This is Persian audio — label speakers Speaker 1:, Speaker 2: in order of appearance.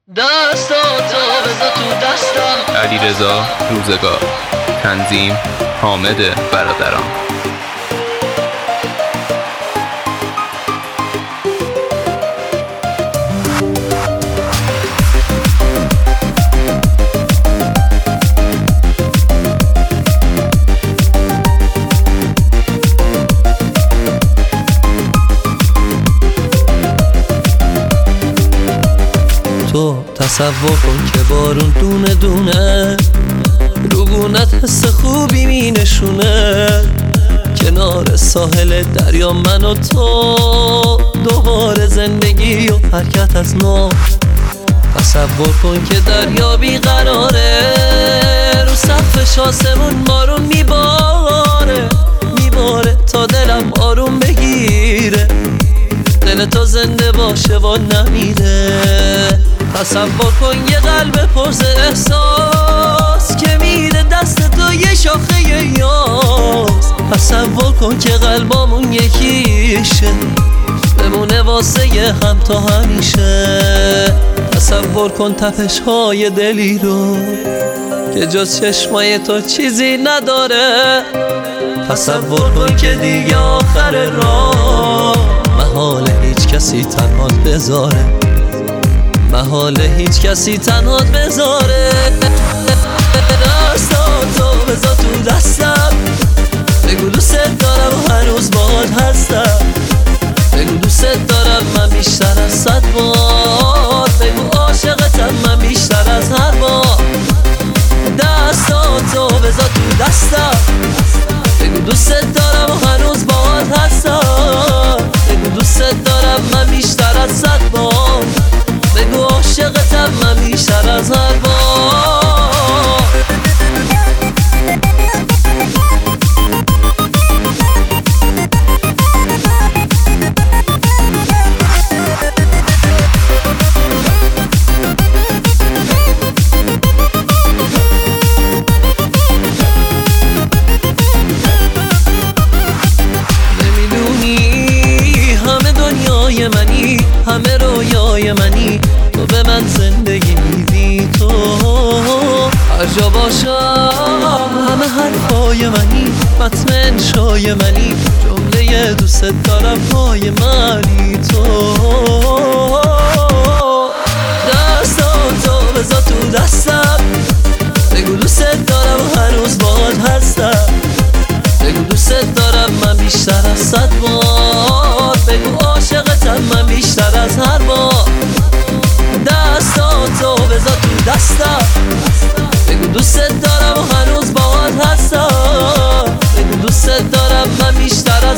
Speaker 1: دستاتو بذار تو دستم.
Speaker 2: علیرضا روزگار. تنظیم حامد برادران.
Speaker 1: تو تصور کن که بارون دونه دونه رو گونت حس خوبی می نشونه. کنار ساحل دریا من و تو دوباره زندگی و حرکت از نو. تصور کن که دریا بیقراره، رو سقفش آسمون بارون میباره تا دلم آروم بگیره، دل تو زنده باشه و نمیره. تصور کن یه قلب پرز احساس که میره دست تو یه شاخه یاس. تصور کن که قلبامون یکیشه، بمونه واسه هم تا همیشه. تصور کن تپش های دلی رو که جز چشمای تو چیزی نداره. تصور کن که دیگه آخر راه محال هیچ کسی تنهات بذاره، محال هیچ کسی تنهات بذاره. دستاتو بذار تو دستم، بگو دوست دارم و هنوز باهات هستم. بگو دوست دارم من بیشتر از 100 بار، بگو عاشقتم من بیشتر از هر بار. دستاتو بذار تو دستم، بگو دوست دارم و هنوز باهات هستم. بگو دوست دارم من بیشتر از 100 بار، بگو عاشقتم من بیشتر از هر بار. همه رویای منی، تو به من زندگی میدی. تو هر جا باشم همه حرفای منی، متن انشای منی، جمله دوست دارم پای منی. تو دستاتو بذار تو دستم، بگو دوست دارم و هنوز باهات هستم. بگو دوست دارم من بیشتر از 100 بار، بگو عاشقتم من بیشتر از هر بار. دستاتو بذار تو دستم، بگو دوست دارم و هنوز باهات هستم. بگو دوست دارم من بیشتر از